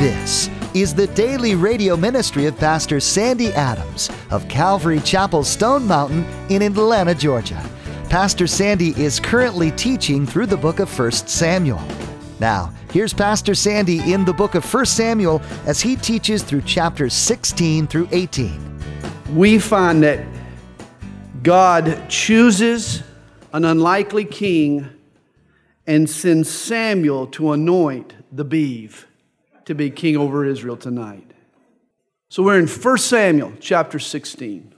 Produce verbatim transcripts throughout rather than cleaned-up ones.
This is the daily radio ministry of Pastor Sandy Adams of Calvary Chapel Stone Mountain in Atlanta, Georgia. Pastor Sandy is currently teaching through the book of First Samuel. Now, here's Pastor Sandy in the book of First Samuel as he teaches through chapters sixteen through eighteen. We find that God chooses an unlikely king and sends Samuel to anoint the beeve to be king over Israel tonight. So we're in First Samuel chapter sixteen.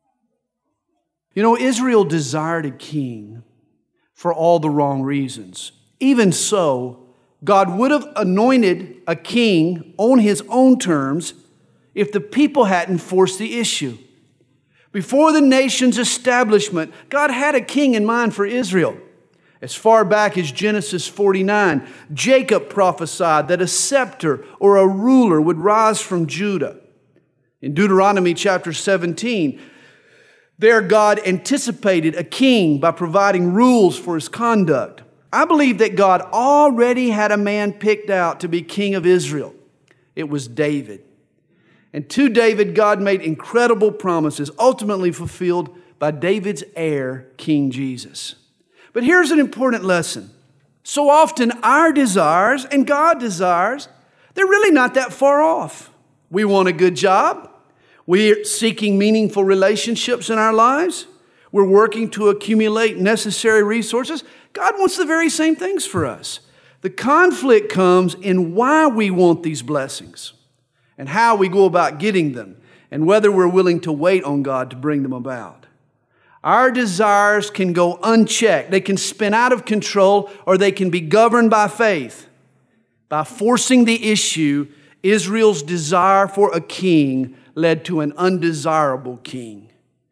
You know, Israel desired a king for all the wrong reasons. Even so, God would have anointed a king on his own terms if the people hadn't forced the issue. Before the nation's establishment, God had a king in mind for Israel. As far back as Genesis forty-nine, Jacob prophesied that a scepter or a ruler would rise from Judah. In Deuteronomy chapter seventeen, there God anticipated a king by providing rules for his conduct. I believe that God already had a man picked out to be king of Israel. It was David. And to David, God made incredible promises, ultimately fulfilled by David's heir, King Jesus. But here's an important lesson. So often our desires and God's desires, they're really not that far off. We want a good job. We're seeking meaningful relationships in our lives. We're working to accumulate necessary resources. God wants the very same things for us. The conflict comes in why we want these blessings and how we go about getting them and whether we're willing to wait on God to bring them about. Our desires can go unchecked. They can spin out of control, or they can be governed by faith. By forcing the issue, Israel's desire for a king led to an undesirable king.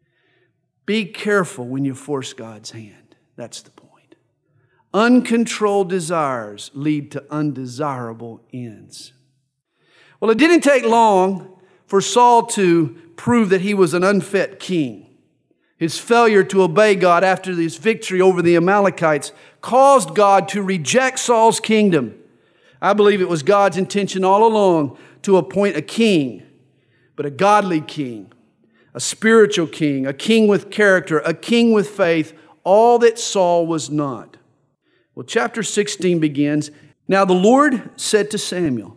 Be careful when you force God's hand. That's the point. Uncontrolled desires lead to undesirable ends. Well, it didn't take long for Saul to prove that he was an unfit king. His failure to obey God after his victory over the Amalekites caused God to reject Saul's kingdom. I believe it was God's intention all along to appoint a king, but a godly king, a spiritual king, a king with character, a king with faith, all that Saul was not. Well, chapter sixteen begins. Now the Lord said to Samuel,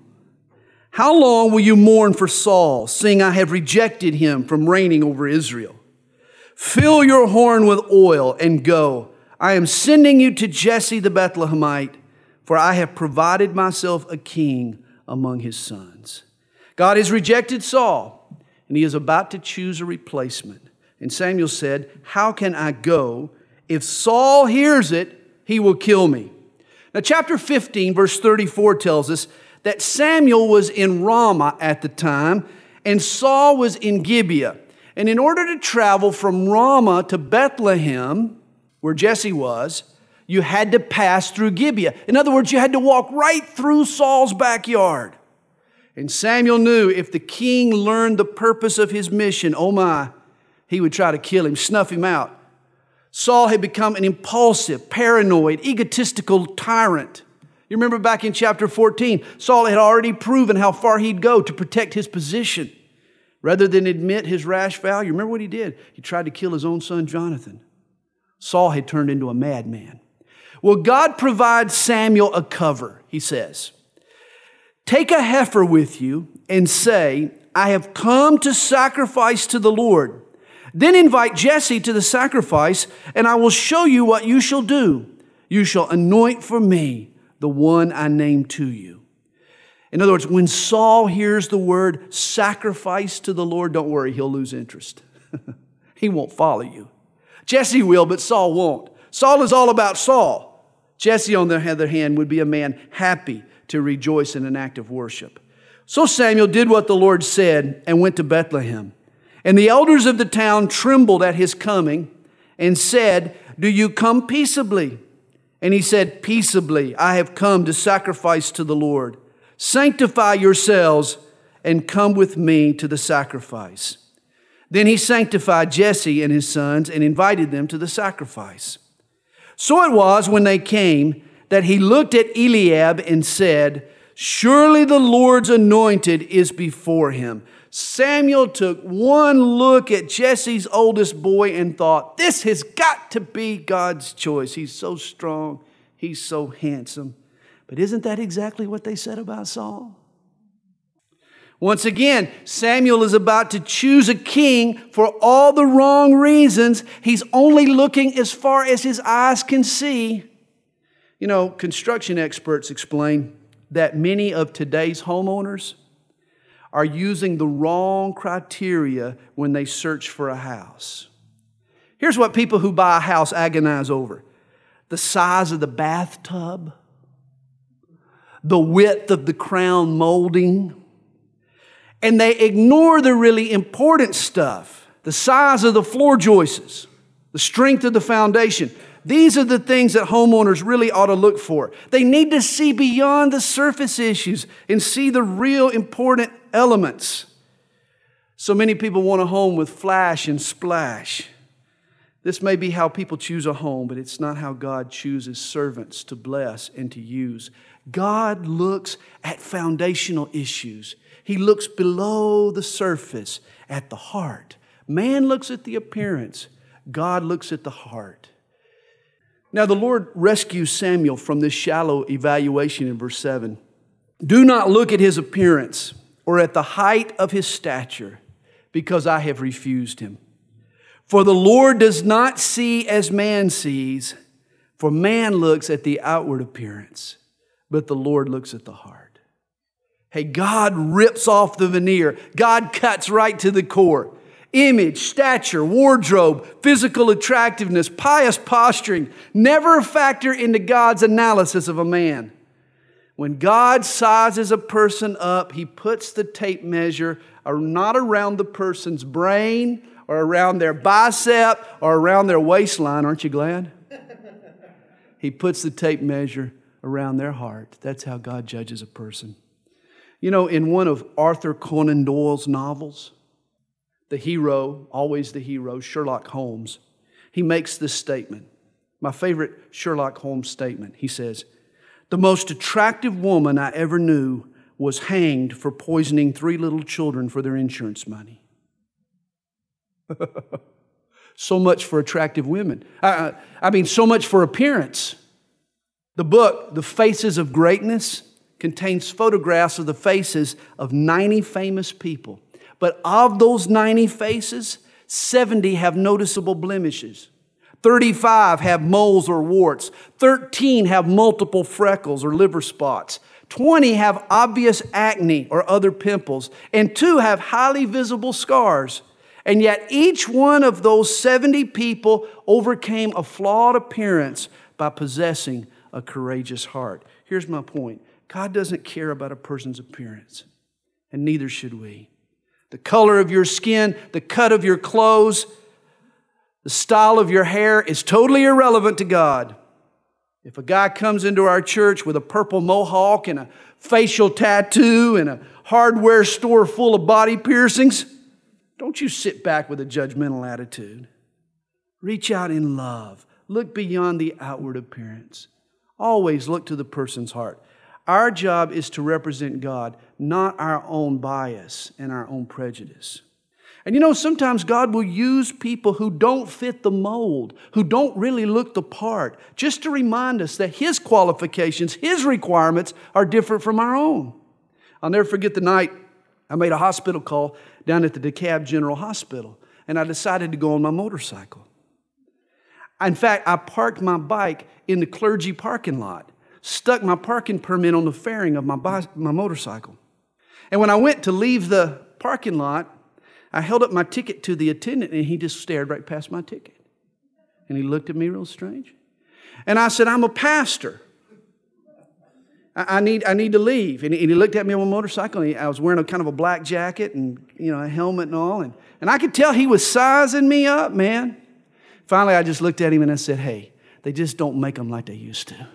"How long will you mourn for Saul, seeing I have rejected him from reigning over Israel? Fill your horn with oil and go. I am sending you to Jesse the Bethlehemite, for I have provided myself a king among his sons." God has rejected Saul, and he is about to choose a replacement. And Samuel said, "How can I go? If Saul hears it, he will kill me." Now, chapter fifteen, verse thirty-four tells us that Samuel was in Ramah at the time, and Saul was in Gibeah. And in order to travel from Ramah to Bethlehem, where Jesse was, you had to pass through Gibeah. In other words, you had to walk right through Saul's backyard. And Samuel knew if the king learned the purpose of his mission, oh my, he would try to kill him, snuff him out. Saul had become an impulsive, paranoid, egotistical tyrant. You remember back in chapter fourteen, Saul had already proven how far he'd go to protect his position. Rather than admit his rash vow, you remember what he did? He tried to kill his own son, Jonathan. Saul had turned into a madman. Well, God provides Samuel a cover, he says. "Take a heifer with you and say, 'I have come to sacrifice to the Lord.' Then invite Jesse to the sacrifice, and I will show you what you shall do. You shall anoint for me the one I name to you." In other words, when Saul hears the word sacrifice to the Lord, don't worry, he'll lose interest. He won't follow you. Jesse will, but Saul won't. Saul is all about Saul. Jesse, on the other hand, would be a man happy to rejoice in an act of worship. So Samuel did what the Lord said and went to Bethlehem. And the elders of the town trembled at his coming and said, "Do you come peaceably?" And he said, "Peaceably, I have come to sacrifice to the Lord. Sanctify yourselves and come with me to the sacrifice." Then he sanctified Jesse and his sons and invited them to the sacrifice. So it was when they came that he looked at Eliab and said, Surely the Lord's anointed is before him. Samuel took one look at Jesse's oldest boy and thought, this has got to be God's choice. He's so strong. He's so handsome. But isn't that exactly what they said about Saul? Once again, Samuel is about to choose a king for all the wrong reasons. He's only looking as far as his eyes can see. You know, construction experts explain that many of today's homeowners are using the wrong criteria when they search for a house. Here's what people who buy a house agonize over: the size of the bathtub, the width of the crown molding, and they ignore the really important stuff: the size of the floor joists, the strength of the foundation. These are the things that homeowners really ought to look for. They need to see beyond the surface issues and see the real important elements. So many people want a home with flash and splash. This may be how people choose a home, but it's not how God chooses servants to bless and to use. God looks at foundational issues. He looks below the surface at the heart. Man looks at the appearance. God looks at the heart. Now the Lord rescues Samuel from this shallow evaluation in verse seven. Do not look at his appearance or at the height of his stature, because I have refused him. For the Lord does not see as man sees, for man looks at the outward appearance, but the Lord looks at the heart. Hey, God rips off the veneer. God cuts right to the core. Image, stature, wardrobe, physical attractiveness, pious posturing never factor into God's analysis of a man. When God sizes a person up, He puts the tape measure not around the person's brain or around their bicep or around their waistline. Aren't you glad? He puts the tape measure around their heart. That's how God judges a person. You know, in one of Arthur Conan Doyle's novels, the hero, always the hero, Sherlock Holmes, he makes this statement. My favorite Sherlock Holmes statement. He says, "The most attractive woman I ever knew was hanged for poisoning three little children for their insurance money." So much for attractive women. Uh, I mean, so much for appearance. The book, The Faces of Greatness, contains photographs of the faces of ninety famous people. But of those ninety faces, seventy have noticeable blemishes. thirty-five have moles or warts. thirteen have multiple freckles or liver spots. twenty have obvious acne or other pimples. And two have highly visible scars. And yet each one of those seventy people overcame a flawed appearance by possessing a courageous heart. Here's my point. God doesn't care about a person's appearance, and neither should we. The color of your skin, the cut of your clothes, the style of your hair is totally irrelevant to God. If a guy comes into our church with a purple mohawk and a facial tattoo and a hardware store full of body piercings, don't you sit back with a judgmental attitude. Reach out in love. Look beyond the outward appearance. Always look to the person's heart. Our job is to represent God, not our own bias and our own prejudice. And you know, sometimes God will use people who don't fit the mold, who don't really look the part, just to remind us that His qualifications, His requirements are different from our own. I'll never forget the night I made a hospital call down at the DeKalb General Hospital, and I decided to go on my motorcycle. In fact, I parked my bike in the clergy parking lot, stuck my parking permit on the fairing of my, bi- my motorcycle. And when I went to leave the parking lot, I held up my ticket to the attendant, and he just stared right past my ticket. And he looked at me real strange. And I said, "I'm a pastor. I, I need I need to leave." And he, and he looked at me on my motorcycle, and he, I was wearing a kind of a black jacket and, you know, a helmet and all. And, and I could tell he was sizing me up, man. Finally, I just looked at him and I said, "Hey, they just don't make them like they used to."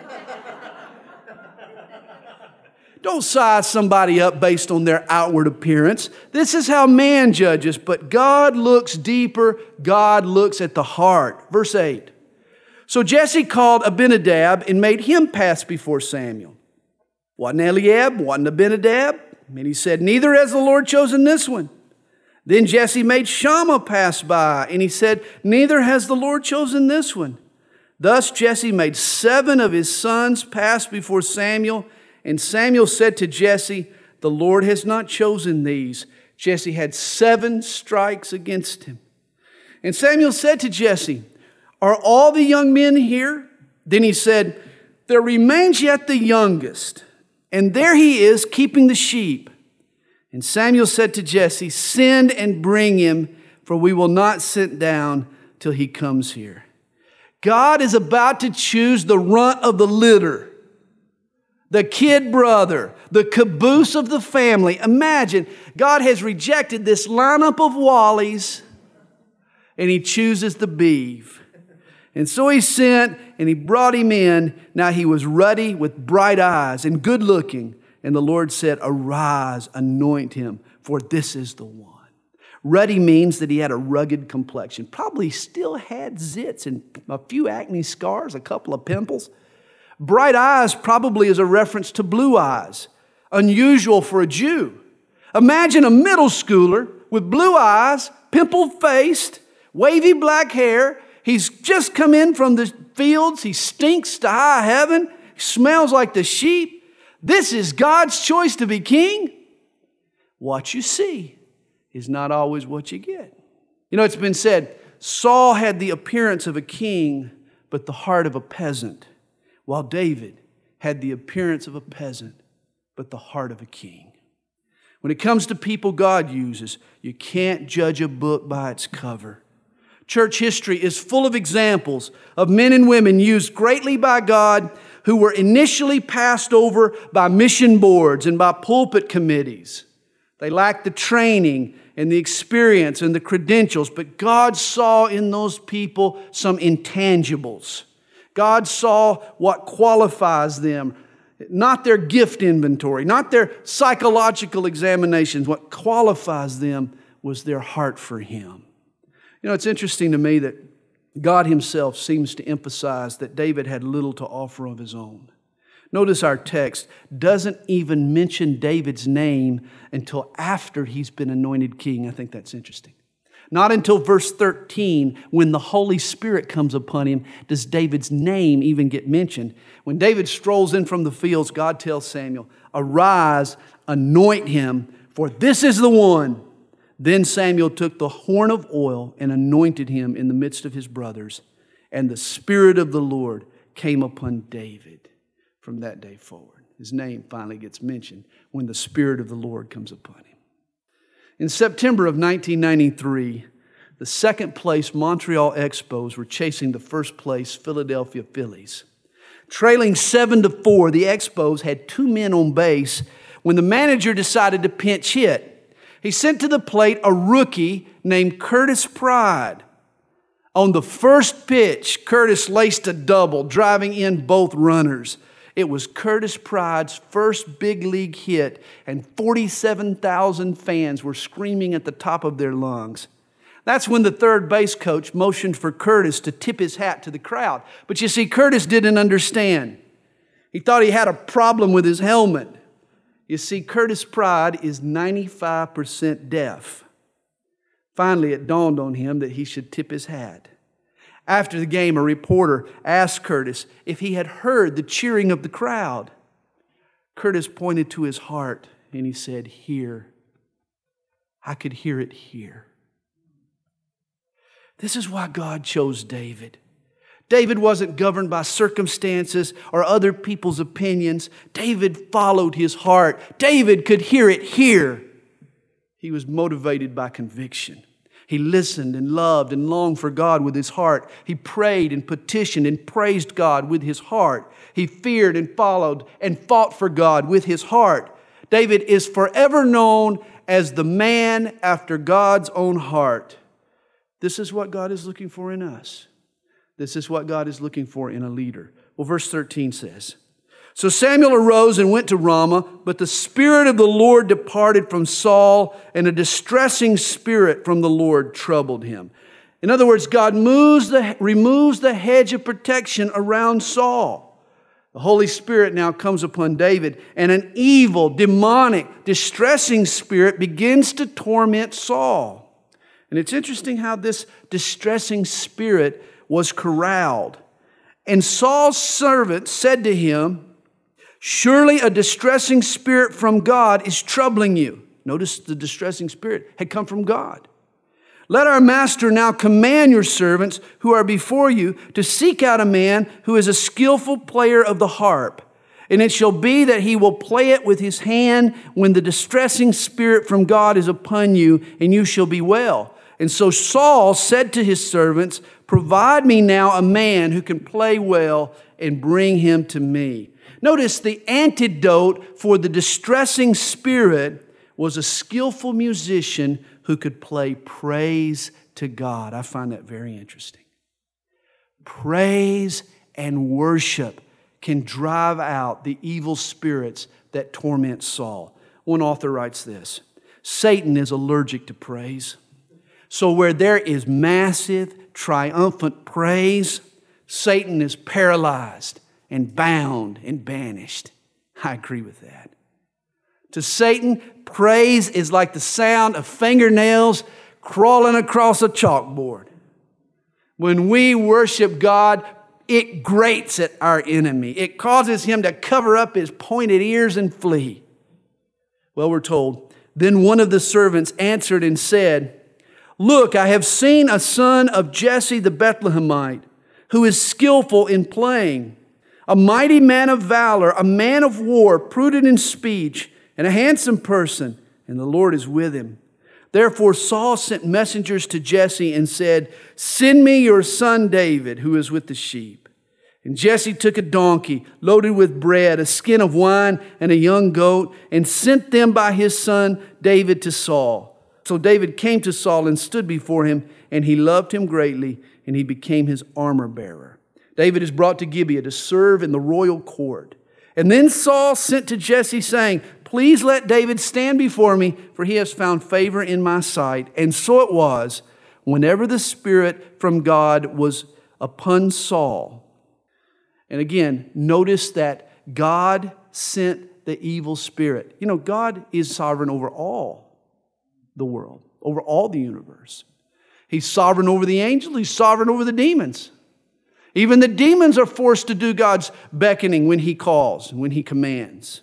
Don't size somebody up based on their outward appearance. This is how man judges, but God looks deeper. God looks at the heart. Verse eight. So Jesse called Abinadab and made him pass before Samuel. Wasn't Eliab, wasn't Abinadab. And he said, neither has the Lord chosen this one. Then Jesse made Shammah pass by, and he said, neither has the Lord chosen this one. Thus Jesse made seven of his sons pass before Samuel, and Samuel said to Jesse, the Lord has not chosen these. Jesse had seven strikes against him. And Samuel said to Jesse, are all the young men here? Then he said, there remains yet the youngest, and there he is keeping the sheep. And Samuel said to Jesse, send and bring him, for we will not sit down till he comes here. God is about to choose the runt of the litter, the kid brother, the caboose of the family. Imagine, God has rejected this lineup of Wallies, and he chooses the beeve. And so he sent, and he brought him in. Now he was ruddy with bright eyes and good looking. And the Lord said, arise, anoint him, for this is the one. Ruddy means that he had a rugged complexion. Probably still had zits and a few acne scars, a couple of pimples. Bright eyes probably is a reference to blue eyes, unusual for a Jew. Imagine a middle schooler with blue eyes, pimple-faced, wavy black hair. He's just come in from the fields. He stinks to high heaven. He smells like the sheep. This is God's choice to be king. What you see is not always what you get. You know, it's been said, Saul had the appearance of a king, but the heart of a peasant, while David had the appearance of a peasant, but the heart of a king. When it comes to people God uses, you can't judge a book by its cover. Church history is full of examples of men and women used greatly by God who were initially passed over by mission boards and by pulpit committees. They lacked the training and the experience and the credentials, but God saw in those people some intangibles. God saw what qualifies them, not their gift inventory, not their psychological examinations. What qualifies them was their heart for Him. You know, it's interesting to me that God Himself seems to emphasize that David had little to offer of his own. Notice our text doesn't even mention David's name until after he's been anointed king. I think that's interesting. Not until verse thirteen, when the Holy Spirit comes upon him, does David's name even get mentioned. When David strolls in from the fields, God tells Samuel, arise, anoint him, for this is the one. Then Samuel took the horn of oil and anointed him in the midst of his brothers, and the Spirit of the Lord came upon David from that day forward. His name finally gets mentioned when the Spirit of the Lord comes upon him. In September of nineteen ninety-three, the second place Montreal Expos were chasing the first place Philadelphia Phillies. Trailing seven to four, the Expos had two men on base when the manager decided to pinch hit. He sent to the plate a rookie named Curtis Pride. On the first pitch, Curtis laced a double, driving in both runners. It was Curtis Pride's first big league hit, and forty-seven thousand fans were screaming at the top of their lungs. That's when the third base coach motioned for Curtis to tip his hat to the crowd. But you see, Curtis didn't understand. He thought he had a problem with his helmet. You see, Curtis Pride is ninety-five percent deaf. Finally, it dawned on him that he should tip his hat. After the game, a reporter asked Curtis if he had heard the cheering of the crowd. Curtis pointed to his heart and he said, here. I could hear it here. This is why God chose David. David wasn't governed by circumstances or other people's opinions. David followed his heart. David could hear it here. He was motivated by conviction. He listened and loved and longed for God with his heart. He prayed and petitioned and praised God with his heart. He feared and followed and fought for God with his heart. David is forever known as the man after God's own heart. This is what God is looking for in us. This is what God is looking for in a leader. Well, verse thirteen says, so Samuel arose and went to Ramah, but the Spirit of the Lord departed from Saul, and a distressing spirit from the Lord troubled him. In other words, God moves the, removes the hedge of protection around Saul. The Holy Spirit now comes upon David, and an evil, demonic, distressing spirit begins to torment Saul. And it's interesting how this distressing spirit was corralled. And Saul's servant said to him, "Surely a distressing spirit from God is troubling you." Notice the distressing spirit had come from God. "Let our master now command your servants who are before you to seek out a man who is a skillful player of the harp. And it shall be that he will play it with his hand when the distressing spirit from God is upon you, and you shall be well." And so Saul said to his servants, "Provide me now a man who can play well, and bring him to me." Notice the antidote for the distressing spirit was a skillful musician who could play praise to God. I find that very interesting. Praise and worship can drive out the evil spirits that torment Saul. One author writes this: Satan is allergic to praise. So where there is massive, triumphant praise, Satan is paralyzed and bound and banished. I agree with that. To Satan, praise is like the sound of fingernails crawling across a chalkboard. When we worship God, it grates at our enemy. It causes him to cover up his pointed ears and flee. Well, we're told, then one of the servants answered and said, "Look, I have seen a son of Jesse the Bethlehemite, who is skillful in playing, a mighty man of valor, a man of war, prudent in speech, and a handsome person, and the Lord is with him." Therefore Saul sent messengers to Jesse and said, "Send me your son David, who is with the sheep." And Jesse took a donkey loaded with bread, a skin of wine, and a young goat, and sent them by his son David to Saul. So David came to Saul and stood before him, and he loved him greatly, and he became his armor bearer. David is brought to Gibeah to serve in the royal court. And then Saul sent to Jesse, saying, "Please let David stand before me, for he has found favor in my sight." And so it was, whenever the Spirit from God was upon Saul. And again, notice that God sent the evil spirit. You know, God is sovereign over all the world, over all the universe. He's sovereign over the angels. He's sovereign over the demons. Even the demons are forced to do God's beckoning when He calls, when He commands.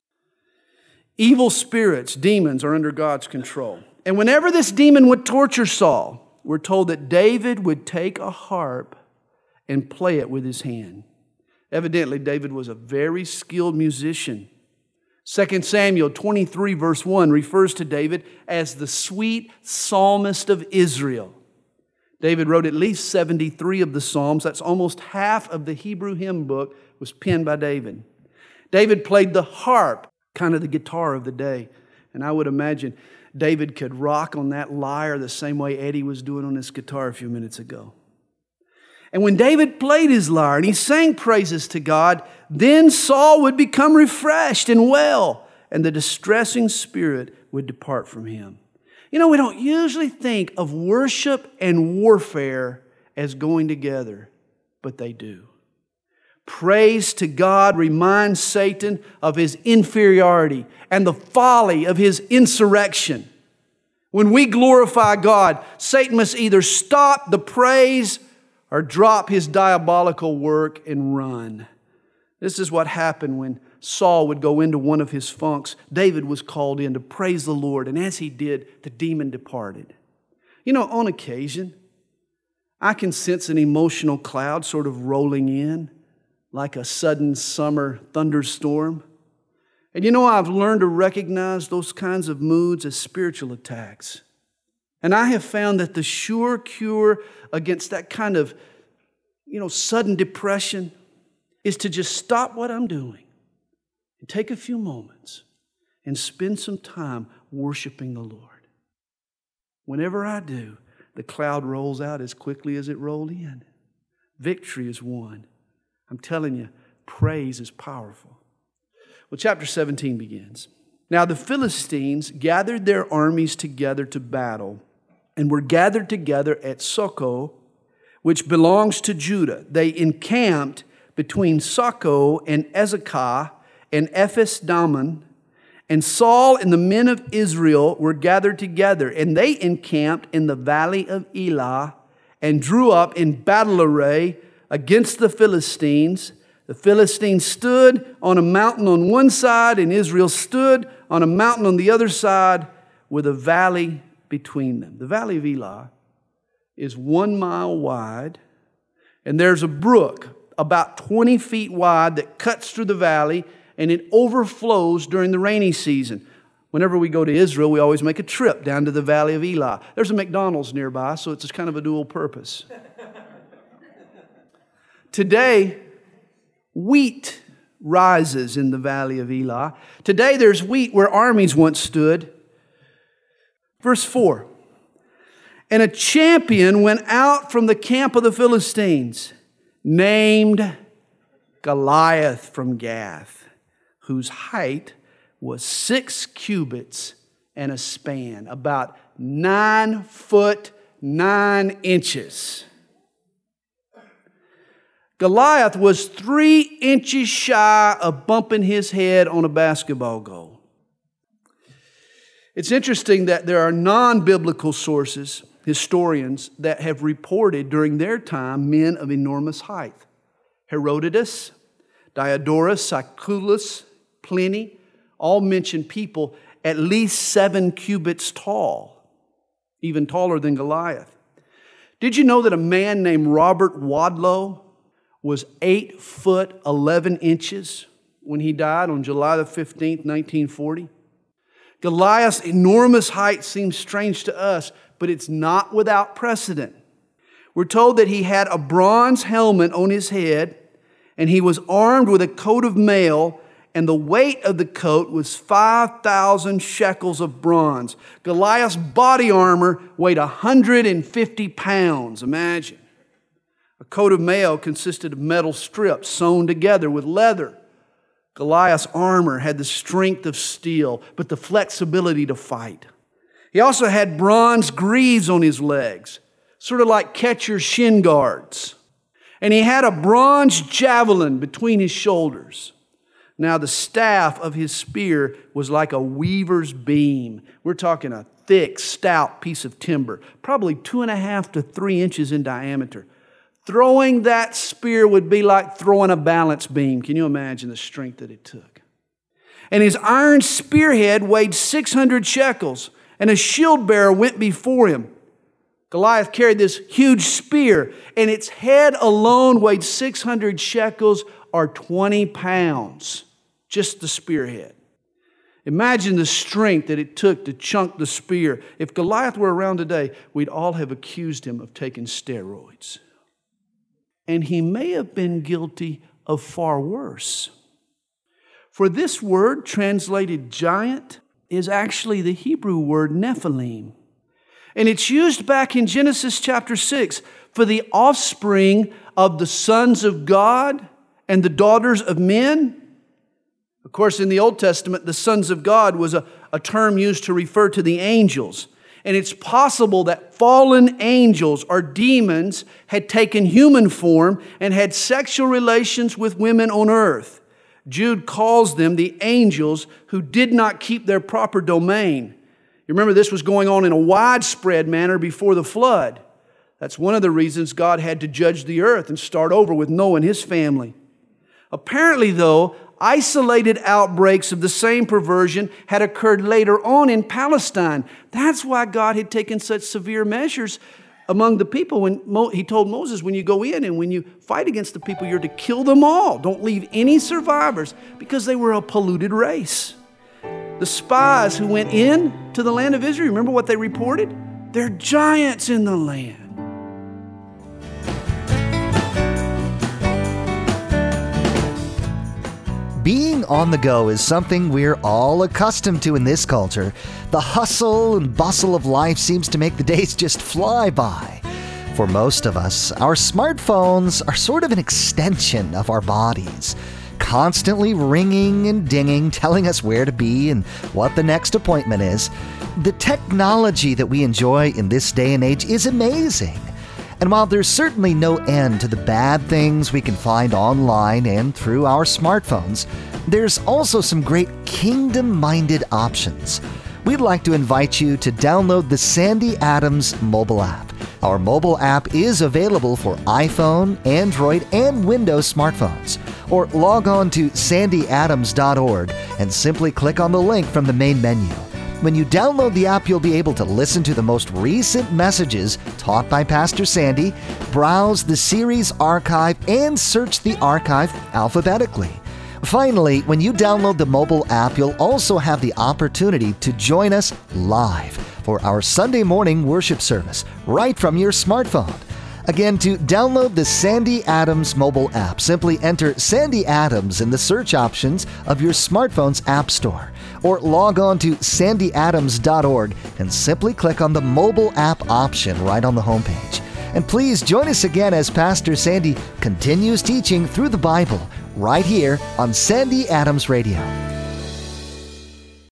Evil spirits, demons, are under God's control. And whenever this demon would torture Saul, we're told that David would take a harp and play it with his hand. Evidently, David was a very skilled musician. Second Samuel twenty-three verse one refers to David as the sweet psalmist of Israel. David wrote at least seventy-three of the Psalms. That's almost half of the Hebrew hymn book was penned by David. David played the harp, kind of the guitar of the day. And I would imagine David could rock on that lyre the same way Eddie was doing on his guitar a few minutes ago. And when David played his lyre and he sang praises to God, then Saul would become refreshed and well, and the distressing spirit would depart from him. You know, we don't usually think of worship and warfare as going together, but they do. Praise to God reminds Satan of his inferiority and the folly of his insurrection. When we glorify God, Satan must either stop the praise or drop his diabolical work and run. This is what happened when Saul would go into one of his funks. David was called in to praise the Lord, and as he did, the demon departed. You know, on occasion, I can sense an emotional cloud sort of rolling in like a sudden summer thunderstorm. And you know, I've learned to recognize those kinds of moods as spiritual attacks. And I have found that the sure cure against that kind of, you know, sudden depression is to just stop what I'm doing and take a few moments and spend some time worshiping the Lord. Whenever I do, the cloud rolls out as quickly as it rolled in. Victory is won. I'm telling you, praise is powerful. Well, chapter seventeen begins. Now the Philistines gathered their armies together to battle and were gathered together at Socoh, which belongs to Judah. They encamped between Socoh and Ezekah and Ephes Dammim. And Saul and the men of Israel were gathered together, and they encamped in the valley of Elah and drew up in battle array against the Philistines. The Philistines stood on a mountain on one side, and Israel stood on a mountain on the other side with a valley between them. The valley of Elah is one mile wide, and there's a brook about twenty feet wide that cuts through the valley, and it overflows during the rainy season. Whenever we go to Israel, we always make a trip down to the valley of Elah. There's a McDonald's nearby, so it's kind of a dual purpose. Today, wheat rises in the valley of Elah. Today, there's wheat where armies once stood. Verse four. And a champion went out from the camp of the Philistines, named Goliath from Gath, whose height was six cubits and a span, about nine foot, nine inches. Goliath was three inches shy of bumping his head on a basketball goal. It's interesting that there are non-biblical sources, historians, that have reported during their time men of enormous height. Herodotus, Diodorus, Siculus, Pliny, all mention people at least seven cubits tall, even taller than Goliath. Did you know that a man named Robert Wadlow was eight foot eleven inches when he died on July the fifteenth, nineteen forty? Goliath's enormous height seems strange to us, but it's not without precedent. We're told that he had a bronze helmet on his head, and he was armed with a coat of mail, and the weight of the coat was five thousand shekels of bronze. Goliath's body armor weighed one hundred fifty pounds. Imagine. A coat of mail consisted of metal strips sewn together with leather. Goliath's armor had the strength of steel, but the flexibility to fight. He also had bronze greaves on his legs, sort of like catcher's shin guards. And he had a bronze javelin between his shoulders. Now the staff of his spear was like a weaver's beam. We're talking a thick, stout piece of timber, probably two and a half to three inches in diameter. Throwing that spear would be like throwing a balance beam. Can you imagine the strength that it took? And his iron spearhead weighed six hundred shekels, and a shield bearer went before him. Goliath carried this huge spear, and its head alone weighed six hundred shekels, or twenty pounds, just the spearhead. Imagine the strength that it took to chunk the spear. If Goliath were around today, we'd all have accused him of taking steroids. And he may have been guilty of far worse. For this word, translated giant, is actually the Hebrew word Nephilim. And it's used back in Genesis chapter six for the offspring of the sons of God and the daughters of men. Of course, in the Old Testament, the sons of God was a, a term used to refer to the angels. And it's possible that fallen angels or demons had taken human form and had sexual relations with women on earth. Jude calls them the angels who did not keep their proper domain. You remember this was going on in a widespread manner before the flood. That's one of the reasons God had to judge the earth and start over with Noah and his family. Apparently, though, isolated outbreaks of the same perversion had occurred later on in Palestine. That's why God had taken such severe measures among the people when Mo- he told Moses, when you go in and when you fight against the people, you're to kill them all. Don't leave any survivors, because they were a polluted race. The spies who went in to the land of Israel, remember what they reported? There are giants in the land. Being on the go is something we're all accustomed to in this culture. The hustle and bustle of life seems to make the days just fly by. For most of us, our smartphones are sort of an extension of our bodies, constantly ringing and dinging, telling us where to be and what the next appointment is. The technology that we enjoy in this day and age is amazing. And while there's certainly no end to the bad things we can find online and through our smartphones, there's also some great kingdom-minded options. We'd like to invite you to download the Sandy Adams mobile app. Our mobile app is available for iPhone, Android, and Windows smartphones. Or log on to sandy adams dot org and simply click on the link from the main menu. When you download the app, you'll be able to listen to the most recent messages taught by Pastor Sandy, browse the series archive, and search the archive alphabetically. Finally, when you download the mobile app, you'll also have the opportunity to join us live for our Sunday morning worship service right from your smartphone. Again, to download the Sandy Adams mobile app, simply enter Sandy Adams in the search options of your smartphone's app store, or log on to sandy adams dot org and simply click on the mobile app option right on the homepage. And please join us again as Pastor Sandy continues teaching through the Bible right here on Sandy Adams Radio.